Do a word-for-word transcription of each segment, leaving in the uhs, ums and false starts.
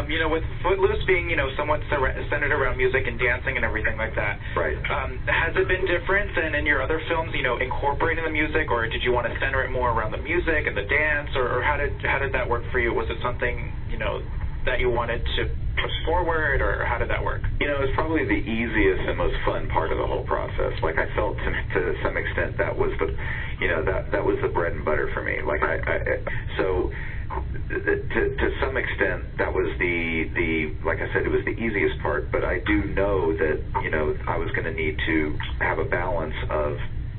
Um, you know, with Footloose being, you know, somewhat centered around music and dancing and everything like that. Right. Um, has it been different than in your other films, you know, incorporating the music, or did you want to center it more around the music and the dance, or, or how did how did that work for you? Was it something, you know, that you wanted to push forward, or how did that work? You know, it's probably the easiest and most fun part of the whole process. Like, I felt to, to some extent that was the, you know, that that was the bread and butter for me. Like, I, I so. To, to some extent, that was the, the, like I said, it was the easiest part, but I do know that, you know, I was going to need to have a balance of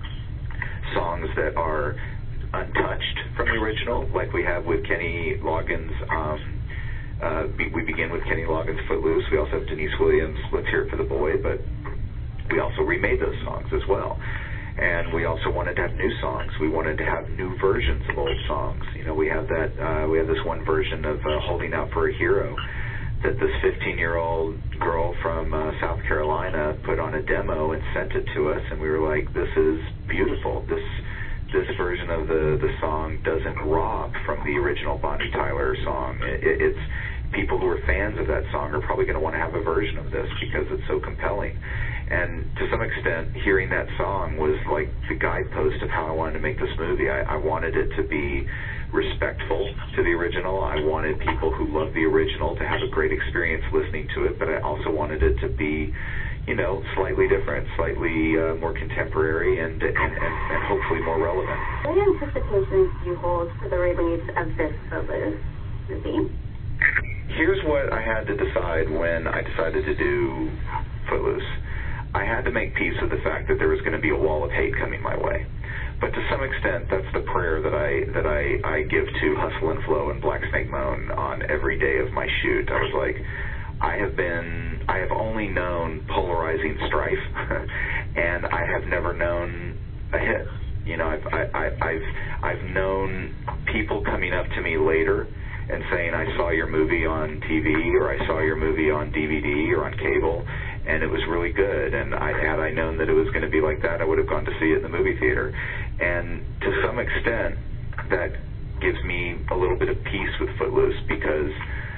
songs that are untouched from the original, like we have with Kenny Loggins. Um, uh, we begin with Kenny Loggins' Footloose. We also have Denise Williams' Let's Hear It for the Boy, but we also remade those songs as well. And we also wanted to have new songs. We wanted to have new versions of old songs. You know, we have that. Uh, we have this one version of uh, "Holding Out for a Hero" that this fifteen-year-old girl from uh, South Carolina put on a demo and sent it to us, and we were like, "This is beautiful. This this version of the the song doesn't rob from the original Bonnie Tyler song. It, it, it's people who are fans of that song are probably going to want to have a version of this because it's so compelling." And to some extent, hearing that song was like the guidepost of how I wanted to make this movie. I, I wanted it to be respectful to the original. I wanted people who love the original to have a great experience listening to it, but I also wanted it to be, you know, slightly different, slightly uh, more contemporary, and, and, and, and hopefully more relevant. What anticipations do you hold for the release of this Footloose movie? Here's what I had to decide when I decided to do Footloose. I had to make peace with the fact that there was going to be a wall of hate coming my way. But to some extent, that's the prayer that I that I, I give to Hustle and Flow and Black Snake Moan on every day of my shoot. I was like, I have been, I have only known polarizing strife, and I have never known a hit. You know, I've I, I, I've I've known people coming up to me later and saying, I saw your movie on T V, or I saw your movie on D V D or on cable, and it was really good, and I, had I known that it was going to be like that, I would have gone to see it in the movie theater. And to some extent, that gives me a little bit of peace with Footloose, because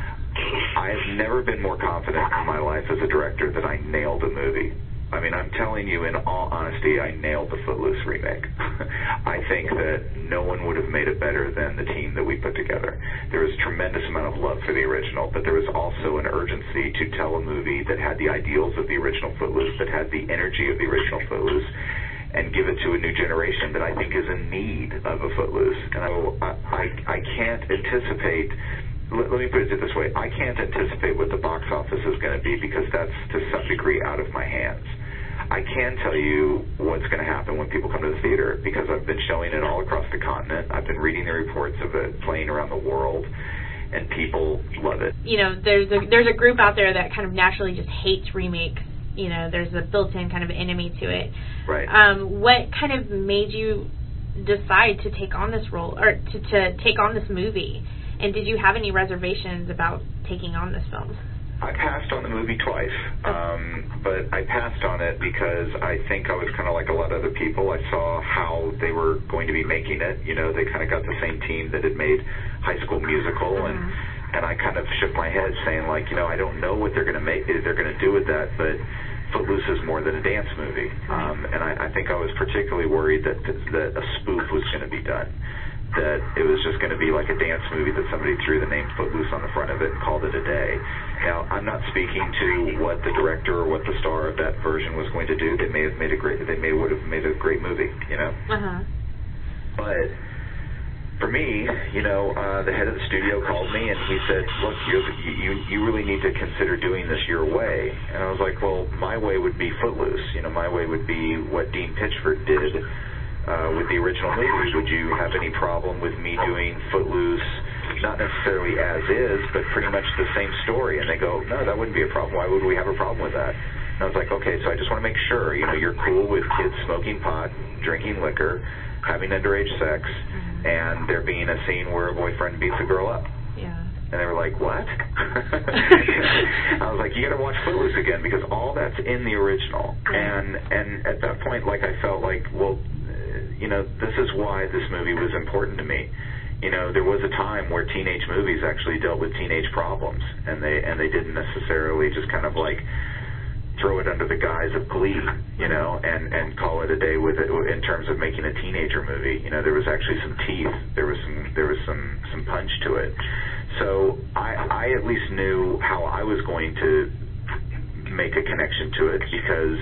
I've never been more confident in my life as a director that I nailed a movie. I mean, I'm telling you in all honesty, I nailed the Footloose remake. I think that no one would have made it better than the team that we put together. There was a tremendous amount of love for the original, but there was also an urgency to tell a movie that had the ideals of the original Footloose, that had the energy of the original Footloose, and give it to a new generation that I think is in need of a Footloose. And I, I, I can't anticipate... Let, let me put it this way. I can't anticipate what the box office is going to be, because that's to some degree out of my hands. I can tell you what's going to happen when people come to the theater, because I've been showing it all across the continent. I've been reading the reports of it playing around the world, and people love it. You know, there's a, there's a group out there that kind of naturally just hates remakes. You know, there's a built-in kind of enemy to it. Right. Um, what kind of made you decide to take on this role, or to, to take on this movie? And did you have any reservations about taking on this film? I passed on the movie twice, um, but I passed on it because I think I was kind of like a lot of other people. I saw how they were going to be making it. You know, they kind of got the same team that had made High School Musical, mm-hmm. and and I kind of shook my head saying, like, you know, I don't know what they're going to make, they're going to do with that, but Footloose is more than a dance movie. Um, and I, I think I was particularly worried that that a spoof was going to be done. That it was just going to be like a dance movie that somebody threw the name Footloose on the front of it and called it a day. Now, I'm not speaking to what the director or what the star of that version was going to do. They may have made a great, they may would have made a great movie, you know. Uh-huh. But for me, you know, uh, the head of the studio called me and he said, "Look, you, you you really need to consider doing this your way." And I was like, "Well, my way would be Footloose. You know, my way would be what Dean Pitchford did." Uh, with the original movie, would you have any problem with me doing Footloose, not necessarily as is, but pretty much the same story? And they go, no, that wouldn't be a problem. Why would we have a problem with that? And I was like, okay, so I just want to make sure, you know, you're cool with kids smoking pot, drinking liquor, having underage sex, mm-hmm. and there being a scene where a boyfriend beats a girl up. Yeah. And they were like, what? I was like, you got to watch Footloose again, because all that's in the original. Mm-hmm. And and at that point, like, I felt like, well, you know, this is why this movie was important to me. you know, there was a time where teenage movies actually dealt with teenage problems, and they and they didn't necessarily just kind of like throw it under the guise of Glee, you know, and and call it a day with it in terms of making a teenager movie. You know, there was actually some teeth, there was some there was some some punch to it. So I I at least knew how I was going to make a connection to it, because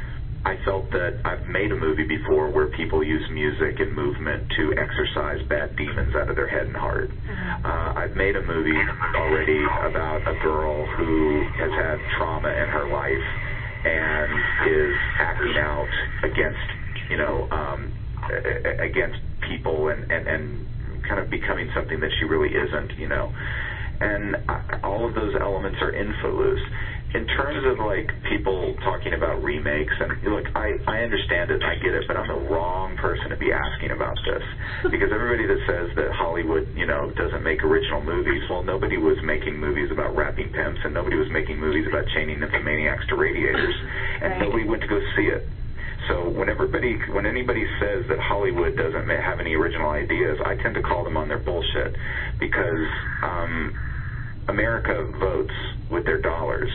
I felt that I've made a movie before where people use music and movement to exorcise bad demons out of their head and heart. Uh, I've made a movie already about a girl who has had trauma in her life and is acting out against, you know, um, against people and, and, and kind of becoming something that she really isn't, you know. And I, all of those elements are in Footloose. In terms of, like, people talking about remakes, and, look, I, I understand it, I get it, but I'm the wrong person to be asking about this. Because everybody that says that Hollywood, you know, doesn't make original movies, well, nobody was making movies about rapping pimps, and nobody was making movies about chaining nymphomaniacs to radiators, and right. nobody went to go see it. So when everybody, when anybody says that Hollywood doesn't have any original ideas, I tend to call them on their bullshit, because um, America votes with their dollars.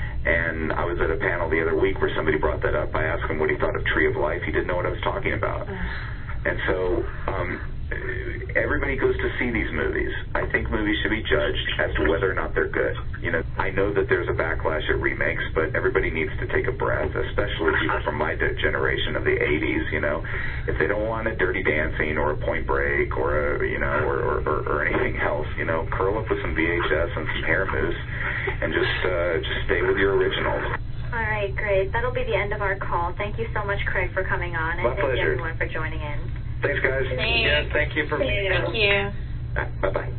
And I was at a panel the other week where somebody brought that up. I asked him what he thought of Tree of Life. He didn't know what I was talking about. And so um, everybody goes to see these movies. I think movies should be judged as to whether or not they're good. You know, I know that there's a backlash at remakes, but everybody needs to take a breath, especially people from my generation of the eighties, you know. If they don't want a Dirty Dancing or a Point Break or, a, you know, or, or, or, or anything else, you know, curl up with some V H S and some hair mousse and just, uh, just stay with your originals. All right, great. That'll be the end of our call. Thank you so much, Craig, for coming on, and My thank pleasure. you everyone for joining in. Thanks, guys. Thanks. Yes, thank you for Thank you. Bye-bye.